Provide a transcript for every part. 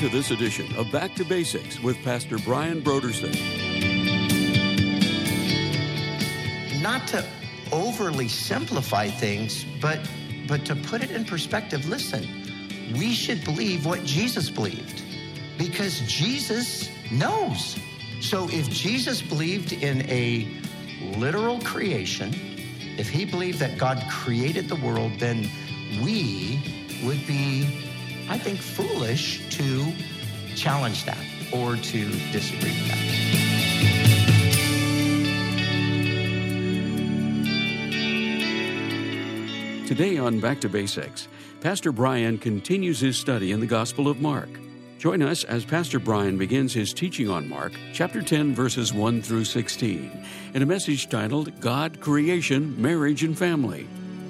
to this edition of Back to Basics with Pastor Brian Brodersen. Not to overly simplify things, but to put it in perspective, listen, we should believe what Jesus believed because Jesus knows. So if Jesus believed in a literal creation, if he believed that God created the world, then we would be, I think, foolish to challenge that or to disagree with that. Today on Back to Basics, Pastor Brian continues his study in the Gospel of Mark. Join us as Pastor Brian begins his teaching on Mark, chapter 10, verses 1 through 16, in a message titled, God, Creation, Marriage, and Family.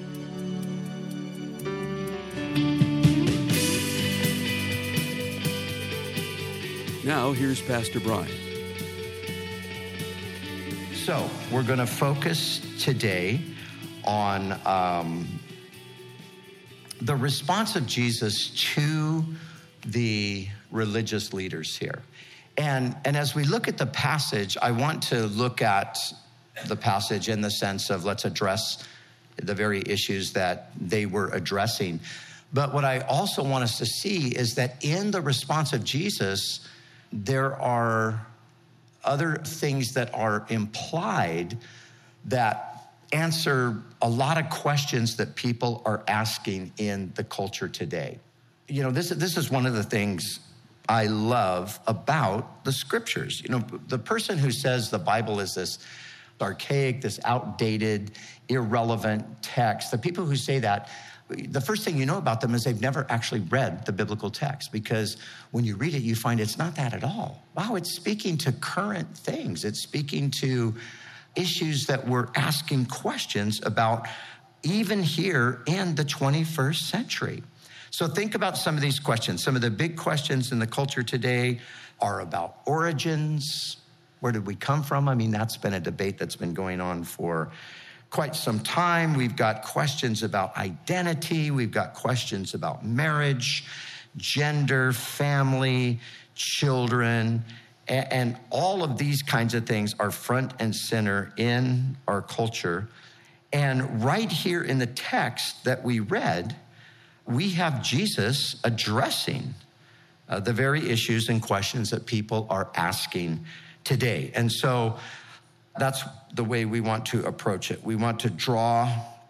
Now, here's Pastor Brian. So, we're going to focus today on the response of Jesus to the religious leaders here. And as we look at the passage, I want to look at the passage in the sense of let's address the very issues that they were addressing. But what I also want us to see is that in the response of Jesus, there are other things that are implied that answer a lot of questions that people are asking in the culture today. You know, this is one of the things I love about the scriptures. You know, the person who says the Bible is this archaic, this outdated, irrelevant text, the people who say that, the first thing you know about them is they've never actually read the biblical text, because when you read it, you find it's not that at all. Wow, it's speaking to current things. It's speaking to issues that we're asking questions about even here in the 21st century. So think about some of these questions. Some of the big questions in the culture today are about origins. Where did we come from? I mean, that's been a debate that's been going on for quite some time. We've got questions about identity. We've got questions about marriage, gender, family, children, and all of these kinds of things are front and center in our culture. And right here in the text that we read, we have Jesus addressing the very issues and questions that people are asking today. And so that's the way we want to approach it. We want to draw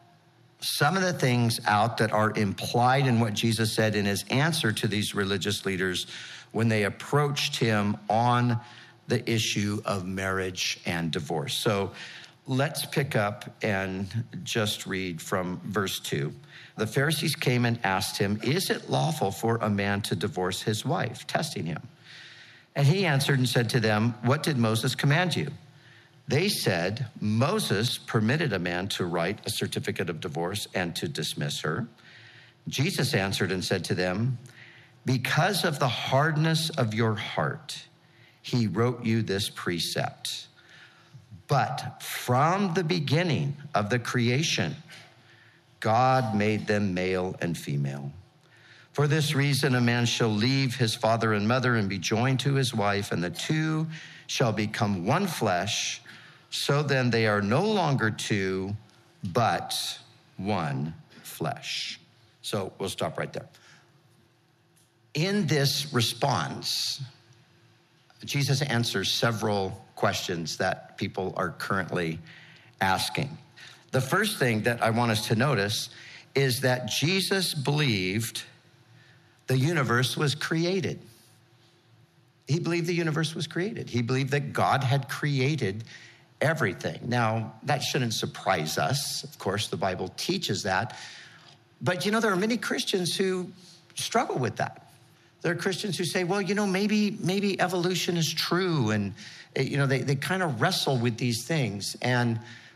some of the things out that are implied in what Jesus said in his answer to these religious leaders when they approached him on the issue of marriage and divorce. So let's pick up and just read from verse 2. The Pharisees came and asked him, "Is it lawful for a man to divorce his wife?" Testing him. And he answered and said to them, "What did Moses command you?" They said, "Moses permitted a man to write a certificate of divorce and to dismiss her." Jesus answered and said to them, "Because of the hardness of your heart, he wrote you this precept. But from the beginning of the creation, God made them male and female. For this reason, a man shall leave his father and mother and be joined to his wife, and the two shall become one flesh. So then they are no longer two, but one flesh." So we'll stop right there. In this response, Jesus answers several questions that people are currently asking. The first thing that I want us to notice is that Jesus believed the universe was created. He believed the universe was created. He believed that God had created everything. Now, that shouldn't surprise us. Of course, the Bible teaches that. But, you know, there are many Christians who struggle with that. There are Christians who say, well, you know, maybe evolution is true. And, you know, they kind of wrestle with these things. And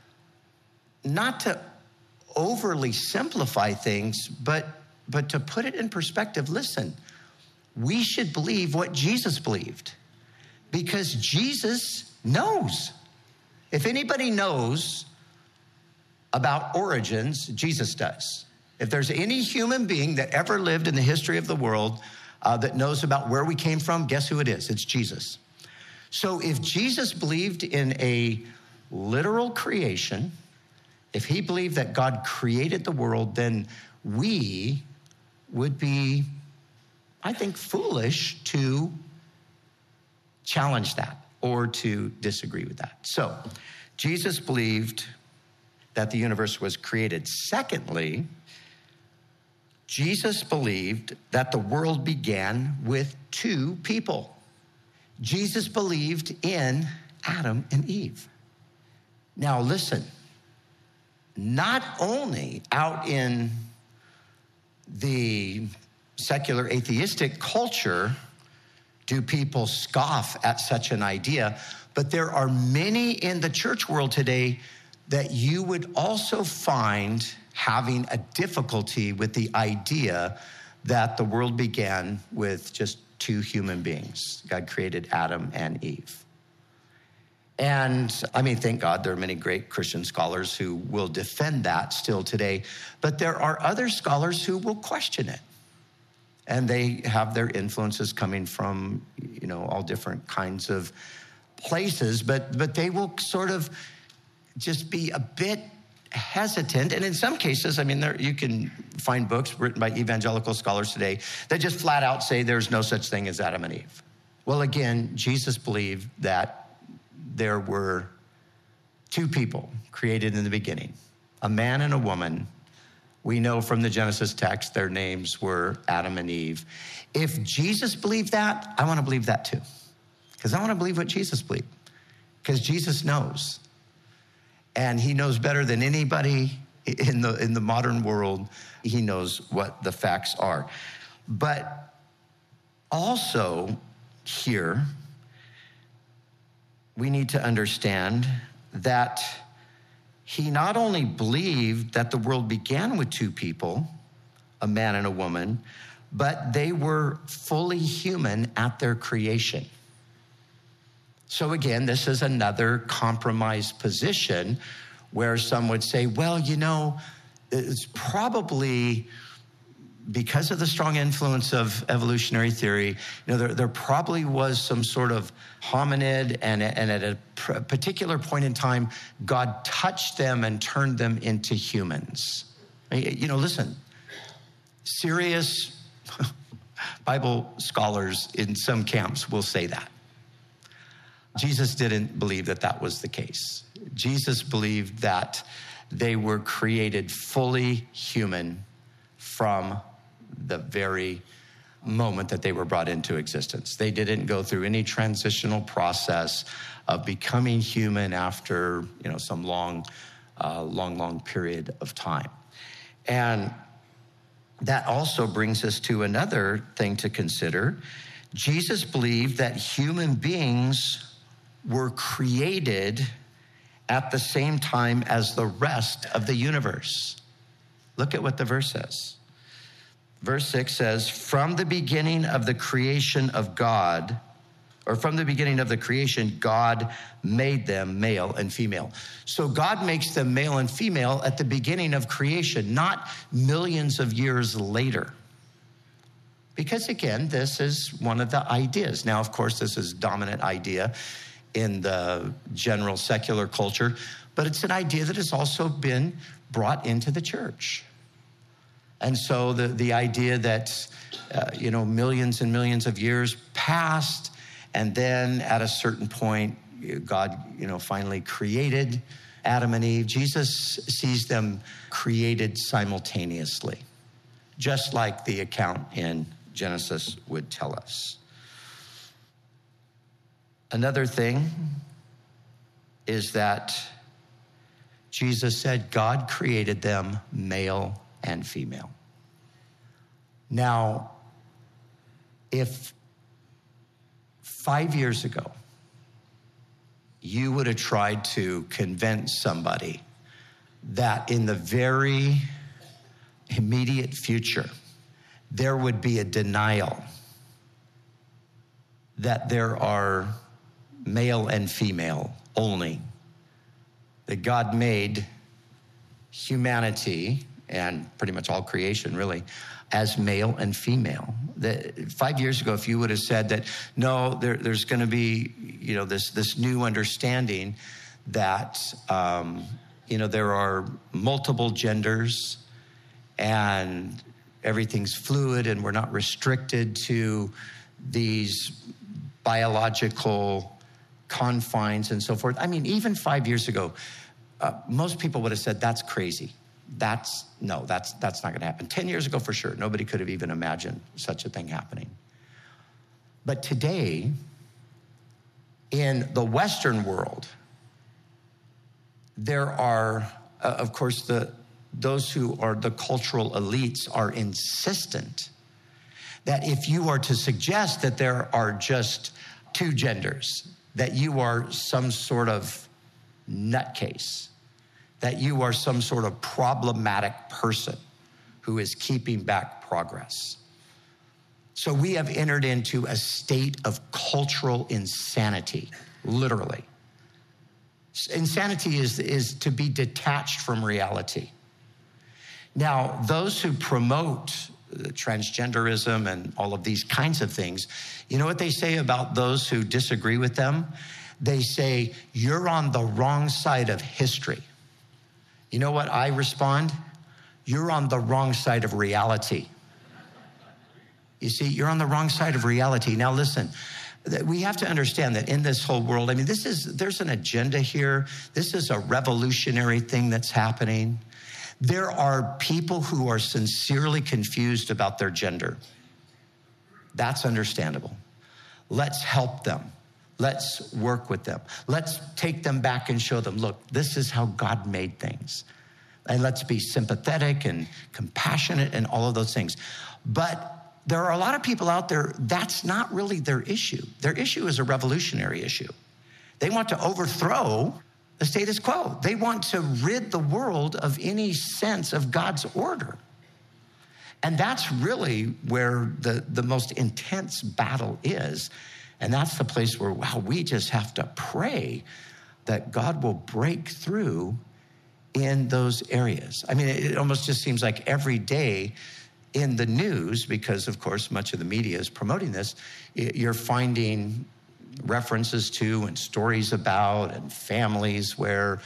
not to overly simplify things, but to put it in perspective, listen, we should believe what Jesus believed because Jesus knows. If anybody knows about origins, Jesus does. If there's any human being that ever lived in the history of the world, that knows about where we came from, guess who it is? It's Jesus. So if Jesus believed in a literal creation, if he believed that God created the world, then we would be, I think, foolish to challenge that or to disagree with that. So Jesus believed that the universe was created. Secondly, Jesus believed that the world began with two people. Jesus believed in Adam and Eve. Now listen, not only out in the secular atheistic culture do people scoff at such an idea, but there are many in the church world today that you would also find having a difficulty with the idea that the world began with just two human beings. God created Adam and Eve. And I mean, thank God there are many great Christian scholars who will defend that still today, but there are other scholars who will question it. And they have their influences coming from, all different kinds of places, but they will sort of just be a bit hesitant. And in some cases, you can find books written by evangelical scholars today that just flat out say there's no such thing as Adam and Eve. Well, again, Jesus believed that there were two people created in the beginning, a man and a woman. We know from the Genesis text, their names were Adam and Eve. If Jesus believed that, I want to believe that too. Because I want to believe what Jesus believed. Because Jesus knows. And he knows better than anybody in the modern world. He knows what the facts are. But also here, we need to understand that he not only believed that the world began with two people, a man and a woman, but they were fully human at their creation. So again, this is another compromised position where some would say, well, it's probably because of the strong influence of evolutionary theory, there probably was some sort of hominid, and at a particular point in time, God touched them and turned them into humans. Listen, serious Bible scholars in some camps will say that. Jesus didn't believe that that was the case. Jesus believed that they were created fully human from the very moment that they were brought into existence. They didn't go through any transitional process of becoming human after, some long period of time. And that also brings us to another thing to consider. Jesus believed that human beings were created at the same time as the rest of the universe. Look at what the verse says. Verse 6 says, from the beginning of the creation of God, or from the beginning of the creation, God made them male and female. So God makes them male and female at the beginning of creation, not millions of years later. Because again, this is one of the ideas. Now, of course, this is a dominant idea in the general secular culture, but it's an idea that has also been brought into the church. And so the idea that, millions and millions of years passed, and then at a certain point, God, finally created Adam and Eve. Jesus sees them created simultaneously, just like the account in Genesis would tell us. Another thing is that Jesus said God created them male and female. Now, if 5 years ago, you would have tried to convince somebody that in the very immediate future, there would be a denial that there are male and female only, that God made humanity and pretty much all creation, really, as male and female. 5 years ago, if you would have said that, no, there's going to be, this new understanding that, there are multiple genders and everything's fluid and we're not restricted to these biological confines and so forth. I mean, even 5 years ago, most people would have said, that's crazy. That's not going to happen. 10 years ago, for sure, nobody could have even imagined such a thing happening. But today, in the Western world, there are, of course, those who are the cultural elites are insistent that if you are to suggest that there are just two genders, that you are some sort of nutcase, that you are some sort of problematic person who is keeping back progress. So we have entered into a state of cultural insanity, literally. Insanity is to be detached from reality. Now, those who promote transgenderism and all of these kinds of things, you know what they say about those who disagree with them? They say, you're on the wrong side of history. You know what I respond? You're on the wrong side of reality. You see, you're on the wrong side of reality. Now listen, we have to understand that in this whole world, I mean, there's an agenda here. This is a revolutionary thing that's happening. There are people who are sincerely confused about their gender. That's understandable. Let's help them. Let's work with them. Let's take them back and show them, look, this is how God made things. And let's be sympathetic and compassionate and all of those things. But there are a lot of people out there, that's not really their issue. Their issue is a revolutionary issue. They want to overthrow the status quo. They want to rid the world of any sense of God's order. And that's really where the most intense battle is. And that's the place where, wow, we just have to pray that God will break through in those areas. I mean, it almost just seems like every day in the news, because of course much of the media is promoting this, you're finding references to and stories about and families where,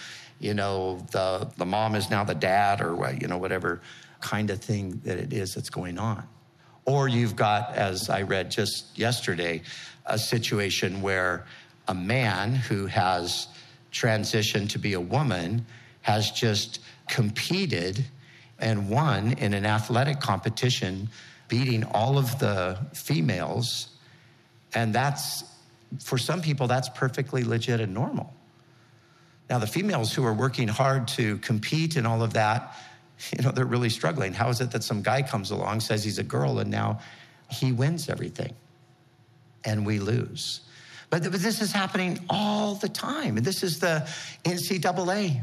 the mom is now the dad or, whatever kind of thing that it is that's going on. Or you've got, as I read just yesterday, a situation where a man who has transitioned to be a woman has just competed and won in an athletic competition, beating all of the females. And that's, for some people, that's perfectly legit and normal. Now, the females who are working hard to compete and all of that, they're really struggling. How is it that some guy comes along, says he's a girl, and now he wins everything and we lose? But this is happening all the time. And this is the NCAA.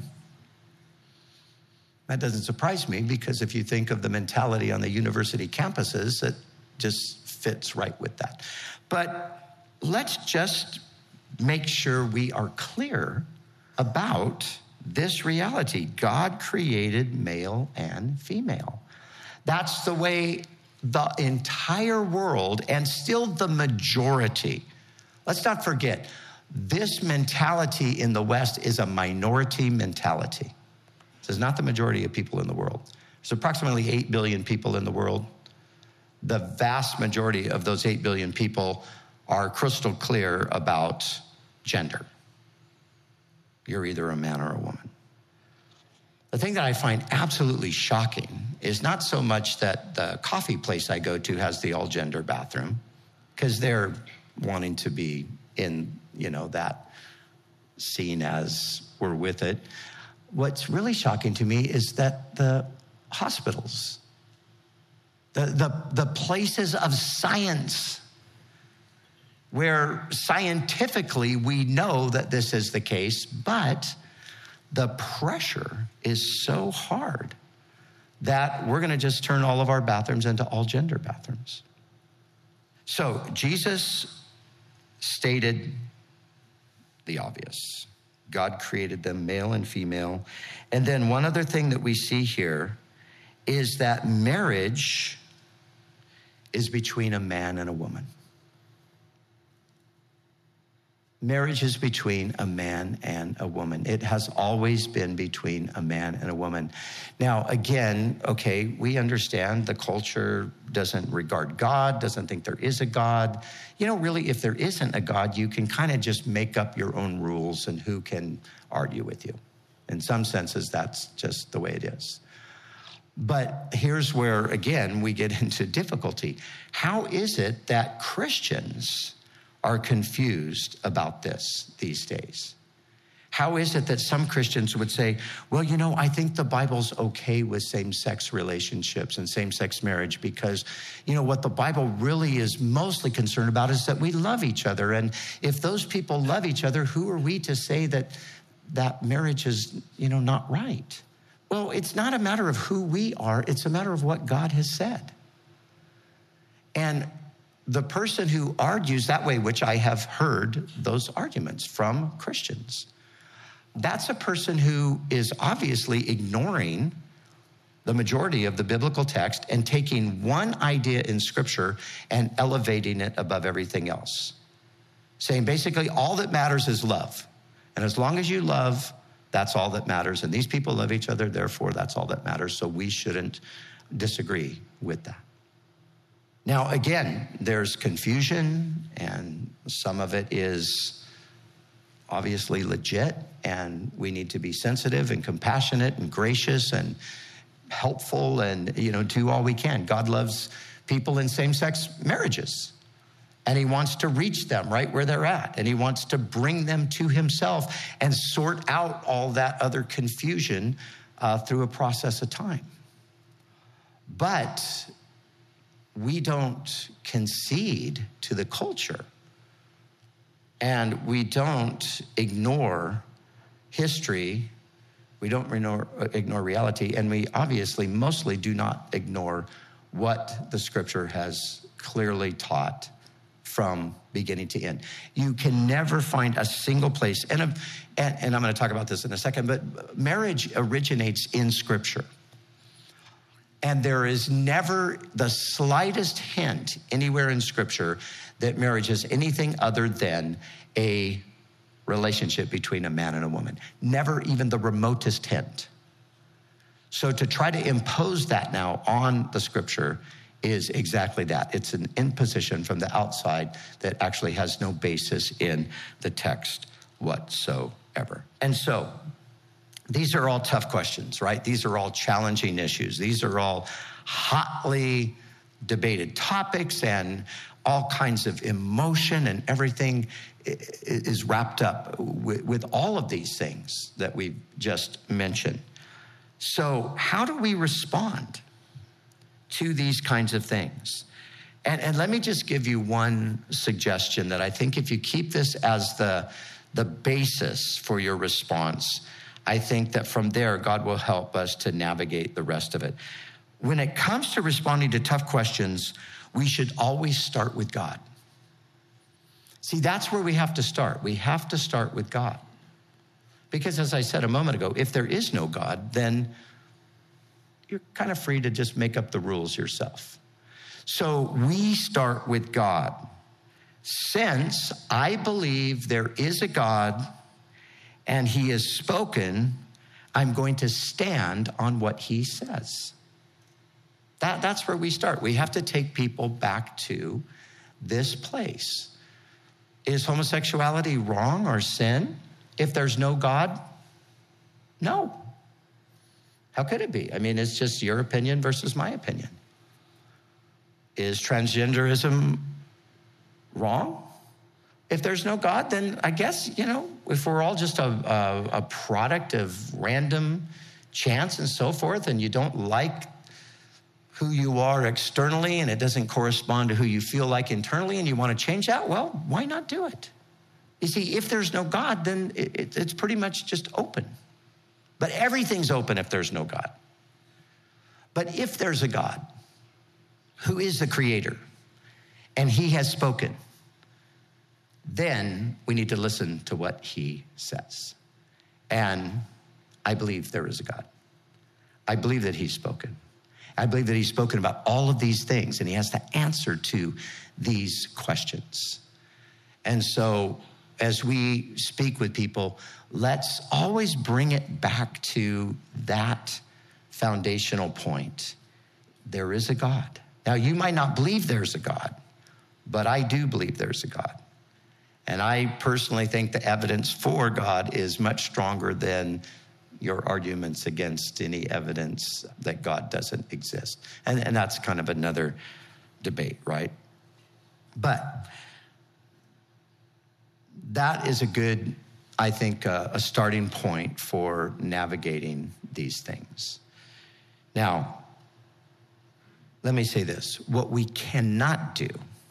That doesn't surprise me, because if you think of the mentality on the university campuses, it just fits right with that. But let's just make sure we are clear about this reality. God created male and female. That's the way the entire world, and still the majority. Let's not forget, this mentality in the West is a minority mentality. This is not the majority of people in the world. There's approximately 8 billion people in the world. The vast majority of those 8 billion people are crystal clear about gender. You're either a man or a woman. The thing that I find absolutely shocking is not so much that the coffee place I go to has the all-gender bathroom, because they're wanting to be in, that scene as we're with it. What's really shocking to me is that the hospitals, the places of science, where scientifically we know that this is the case, but the pressure is so hard that we're going to just turn all of our bathrooms into all-gender bathrooms. So Jesus stated the obvious. God created them male and female. And then one other thing that we see here is that marriage is between a man and a woman. Marriage is between a man and a woman. It has always been between a man and a woman. Now, again, okay, we understand the culture doesn't regard God, doesn't think there is a God. You know, really, if there isn't a God, you can kind of just make up your own rules and who can argue with you. In some senses, that's just the way it is. But here's where, again, we get into difficulty. How is it that Christians are confused about this these days? How is it that some Christians would say, well, you know, I think the Bible's okay with same-sex relationships and same-sex marriage because, you know, what the Bible really is mostly concerned about is that we love each other. And if those people love each other, who are we to say that marriage is, you know, not right? Well, it's not a matter of who we are. It's a matter of what God has said. And the person who argues that way, which I have heard those arguments from Christians, that's a person who is obviously ignoring the majority of the biblical text and taking one idea in Scripture and elevating it above everything else. Saying basically all that matters is love. And as long as you love, that's all that matters. And these people love each other, therefore that's all that matters. So we shouldn't disagree with that. Now, again, there's confusion, and some of it is obviously legit, and we need to be sensitive and compassionate and gracious and helpful and, you know, do all we can. God loves people in same-sex marriages, and he wants to reach them right where they're at, and he wants to bring them to himself and sort out all that other confusion through a process of time. But we don't concede to the culture, and we don't ignore history. We don't ignore reality, and we obviously mostly do not ignore what the Scripture has clearly taught from beginning to end. You can never find a single place, and I'm going to talk about this in a second, but marriage originates in Scripture. And there is never the slightest hint anywhere in Scripture that marriage is anything other than a relationship between a man and a woman. Never even the remotest hint. So to try to impose that now on the Scripture is exactly that. It's an imposition from the outside that actually has no basis in the text whatsoever. And so these are all tough questions, right? These are all challenging issues. These are all hotly debated topics, and all kinds of emotion and everything is wrapped up with all of these things that we've just mentioned. So how do we respond to these kinds of things? And let me just give you one suggestion that I think if you keep this as the basis for your response, I think that from there, God will help us to navigate the rest of it. When it comes to responding to tough questions, we should always start with God. See, that's where we have to start. We have to start with God. Because as I said a moment ago, if there is no God, then you're kind of free to just make up the rules yourself. So we start with God. Since I believe there is a God and he has spoken, I'm going to stand on what he says. That's where we start. We have to take people back to this place. Is homosexuality wrong or sin if there's no God? No. How could it be? I mean, it's just your opinion versus my opinion. Is transgenderism wrong? If there's no God, then I guess, if we're all just a product of random chance and so forth, and you don't like who you are externally and it doesn't correspond to who you feel like internally and you want to change that, well, why not do it? You see, if there's no God, then it's pretty much just open. But everything's open if there's no God. But if there's a God who is the creator and he has spoken, then we need to listen to what he says. And I believe there is a God. I believe that he's spoken. I believe that he's spoken about all of these things, and he has to answer to these questions. And so as we speak with people, let's always bring it back to that foundational point. There is a God. Now, you might not believe there's a God, but I do believe there's a God. And I personally think the evidence for God is much stronger than your arguments against any evidence that God doesn't exist. And that's kind of another debate, right? But that is a good, I think, a starting point for navigating these things. Now, let me say this. What we cannot do,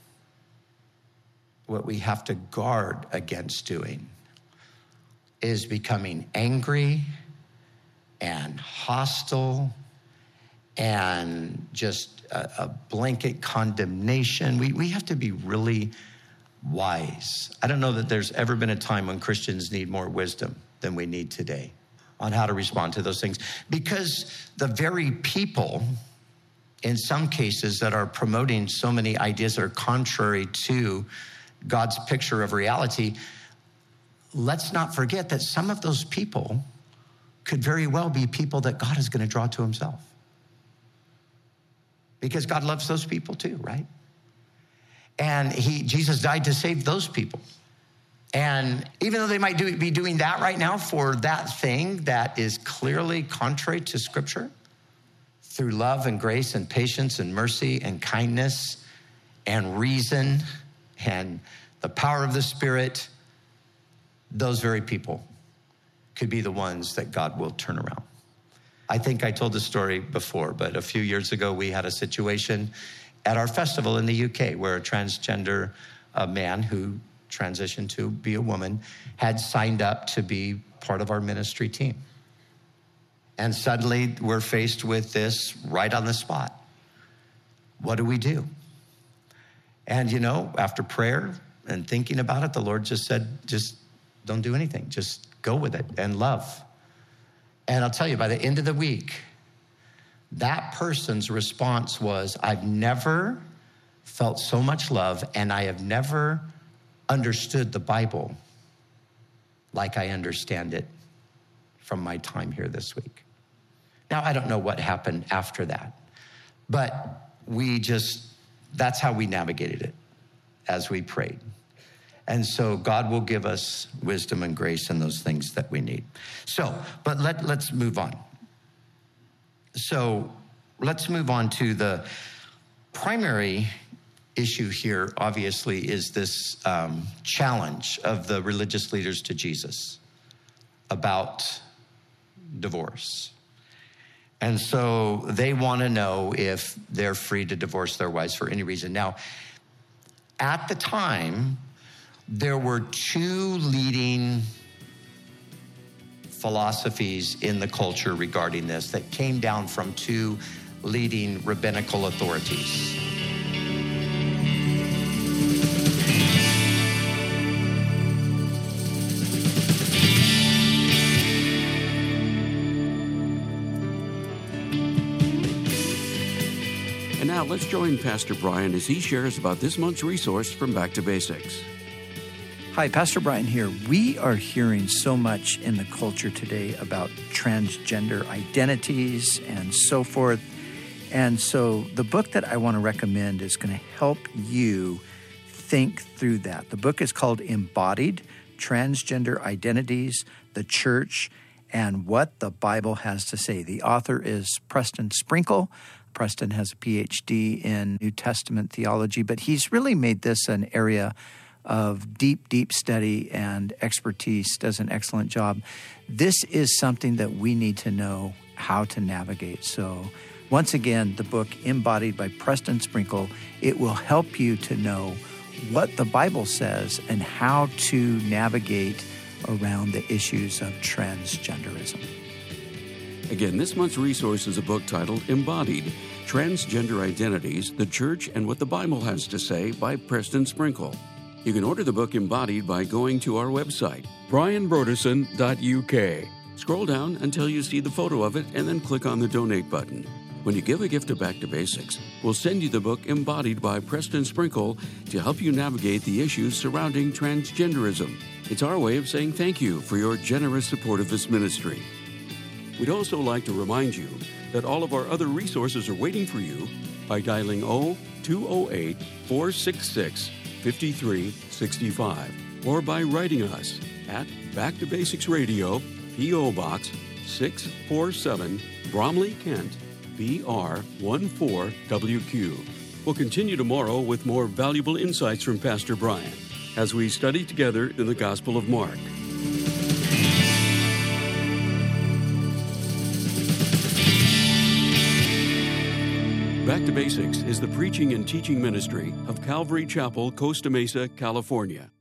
what we have to guard against doing, is becoming angry and hostile and just a blanket condemnation. We have to be really wise. I don't know that there's ever been a time when Christians need more wisdom than we need today on how to respond to those things. Because the very people, in some cases, that are promoting so many ideas that are contrary to God's picture of reality, let's not forget that some of those people could very well be people that God is going to draw to himself. Because God loves those people too, right? And Jesus died to save those people. And even though they might be doing that right now for that thing that is clearly contrary to Scripture, through love and grace and patience and mercy and kindness and reason and the power of the Spirit, those very people could be the ones that God will turn around. I think I told the story before, but a few years ago, we had a situation at our festival in the UK where a transgender man who transitioned to be a woman had signed up to be part of our ministry team. And suddenly we're faced with this right on the spot. What do we do? And after prayer and thinking about it, the Lord just said, just don't do anything. Just go with it and love. And I'll tell you, by the end of the week, that person's response was, I've never felt so much love, and I have never understood the Bible like I understand it from my time here this week. Now, I don't know what happened after that, but that's how we navigated it as we prayed. And so God will give us wisdom and grace and those things that we need. But let's move on. So let's move on to the primary issue here, obviously, is this challenge of the religious leaders to Jesus about divorce. And so they want to know if they're free to divorce their wives for any reason. Now, at the time, there were two leading philosophies in the culture regarding this that came down from two leading rabbinical authorities. And now let's join Pastor Brian as he shares about this month's resource from Back to Basics. Hi, Pastor Brian here. We are hearing so much in the culture today about transgender identities and so forth. And so the book that I want to recommend is going to help you think through that. The book is called Embodied: Transgender Identities, the Church, and What the Bible Has to Say. The author is Preston Sprinkle. Preston has a PhD in New Testament theology, but he's really made this an area of deep study and expertise, does an excellent job. This is something that we need to know how to navigate. So once again, the book Embodied by Preston Sprinkle, it will help you to know what the Bible says and how to navigate around the issues of transgenderism. Again, this month's resource is a book titled Embodied: Transgender Identities, the Church, and What the Bible Has to Say by Preston Sprinkle. You can order the book Embodied by going to our website, brianbroderson.uk. Scroll down until you see the photo of it and then click on the donate button. When you give a gift to Back to Basics, we'll send you the book Embodied by Preston Sprinkle to help you navigate the issues surrounding transgenderism. It's our way of saying thank you for your generous support of this ministry. We'd also like to remind you that all of our other resources are waiting for you by dialing 0208-466-5365 or by writing us at Back to Basics Radio, P.O. Box 647, Bromley, Kent, BR 14WQ. We'll continue tomorrow with more valuable insights from Pastor Brian as we study together in the Gospel of Mark. Back to Basics is the preaching and teaching ministry of Calvary Chapel, Costa Mesa, California.